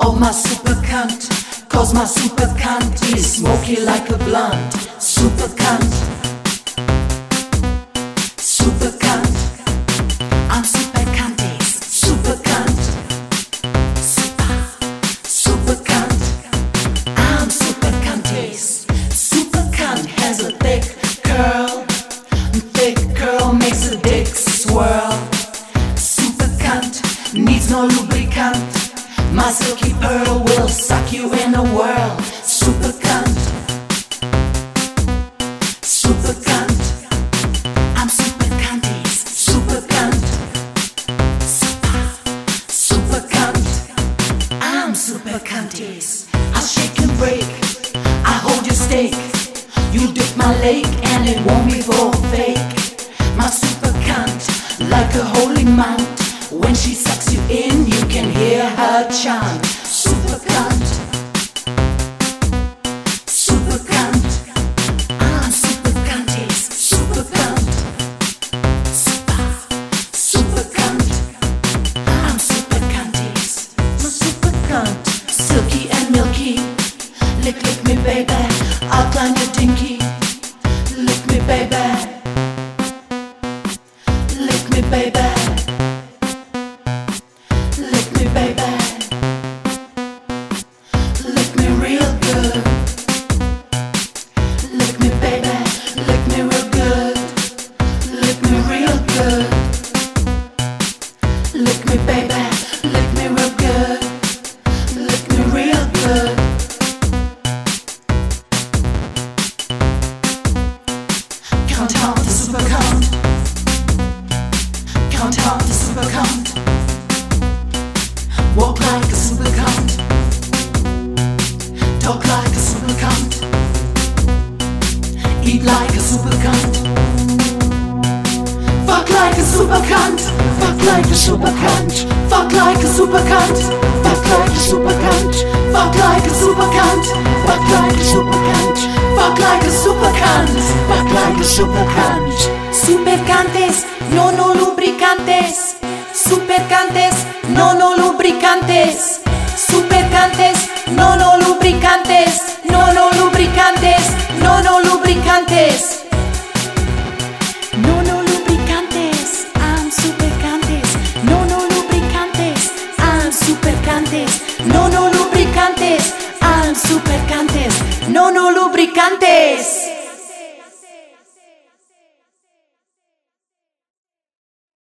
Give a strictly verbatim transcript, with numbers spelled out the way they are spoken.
of my super cunt, cause my super cunt is smoky like a blunt. Super cunt, super cunt, I'm super cunties. Super cunt, super, super cunt, I'm super cunties. Super cunt has a thick curl, thick curl makes a dick swirl. Super cunt needs no lubricant, my silky pearl will suck you in a whirl. Super cunt, super cunt, I'm super cunties. Super cunt, super, super cunt, I'm super cunties. I shake and break, I hold your steak, you dip my leg and it won't be for fake. My super cunt, like a holy mount, when she sucks you in, you can hear her chant. Super cunt, super cunt, I'm super cunties. Super cunt, super, super cunt, I'm super cunties. My super cunt, silky and milky, lick lick me baby, I'll climb your dinky. Lick me baby, lick me baby, lick me baby, lick me real good. Lick me baby, lick me real good. Lick me real good. Lick me baby, lick me real good. Lick me real good. Count out the super cunt, count out the super cunt. Walk like a super cunt, talk like a super cunt, eat like a super cunt, fuck like a super cunt, fuck like a super cunt, fuck like a super cunt, fuck like a super cunt, fuck like a super cunt, fuck like a super cunt, fuck like a super cunt, fuck like a super cunt. Supercantes, no no lubricantes. Supercantes, no no lubricantes. Supercantes, no no lubricantes. No no lubricantes, no no lubricantes. No no lubricantes, I'm supercantes. No no lubricantes, I'm supercantes. No no